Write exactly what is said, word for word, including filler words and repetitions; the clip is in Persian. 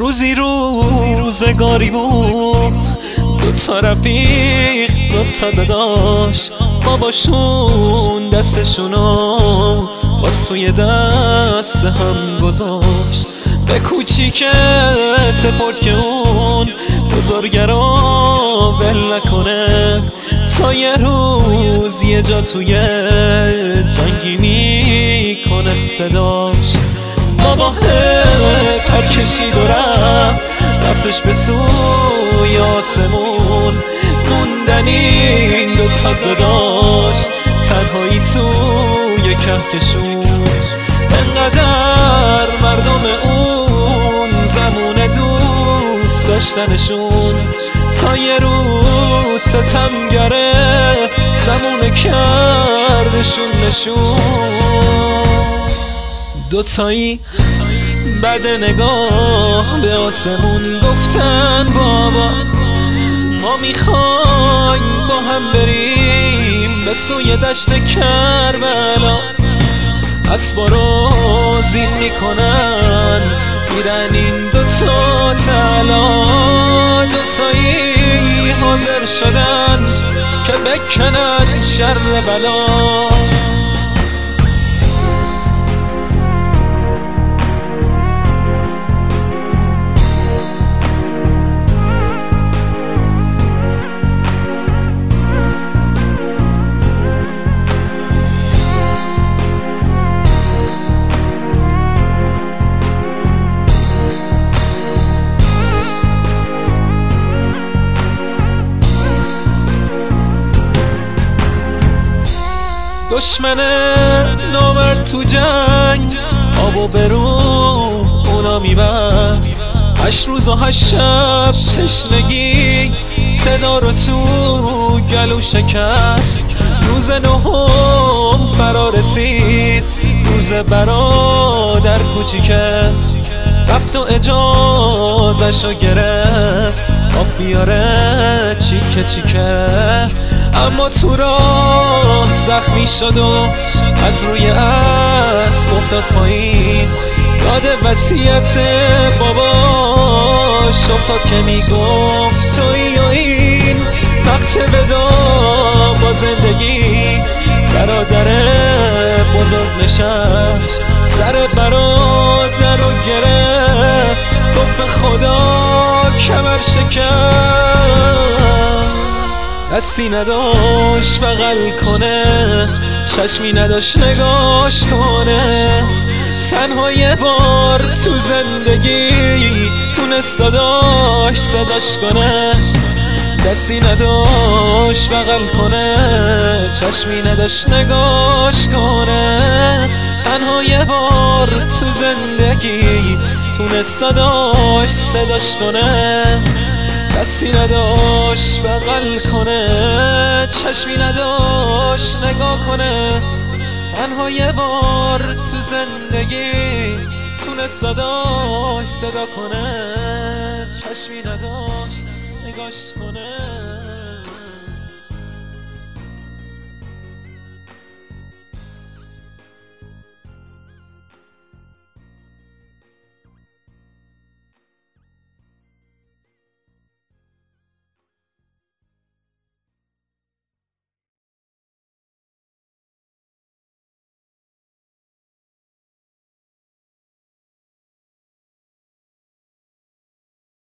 روزی روزگاری بود، دو تا رفیق دو تا داداش، باباشون دستشونو باز توی دست هم گذاشت. به کوچیک سپرد که اون بزرگرا ول نکنه، تا یه روز یه جا توی جنگی میکنه صداش. بابا پر کشید و رفت، رفتش به سوی آسمون، موندن این دو تا داداش تنهایی توی کهکشون. انقدر مردم اون زمون دوست داشتنشون، تا یه روز ستمگره زمون کردشون نشون. دوتایی بعد نگاه به آسمون گفتن بابا ما میخوایم با هم بریم به سوی دشت کربلا. اسبا رو زین میکنن میرن این دوتا طلا، دوتایی حاضر شدن که بکنن شر بلا. دشمن نامرد تو جنگ آبو برو اونا میبست، هشت روز و هشت شب تشنگی صدا رو تو گلو شکست. روز نهم فرا رسید، روز برادر کوچیکه رفت و اجازهشو گرفت آب بیاره چیکه چیکه. اما تو راه زخمی شد و از روی اسب افتاد پایین، یاد وصیت باباش افتاد که میگفت تویی و این وقت ودا با زندگی. برادر بزرگ نشست سر برادر رو گرفت، گفت به خدا کمر شکست. دستی نداشت بغل کنه، چشمی نداشت نگاش کنه، تنها یه بار تو زندگی تونست داداش صداش کنه. دستی نداشت بغل کنه، چشمی نداشت نگاش کنه، تنها یه بار تو زندگی تونست داداش صداش کنه. دستی نداشت بغل کنه، چشمی نداشت نگاه کنه، تنها یه بار تو زندگی تونست صداش صدا کنه. چشمی نداشت نگاش کنه.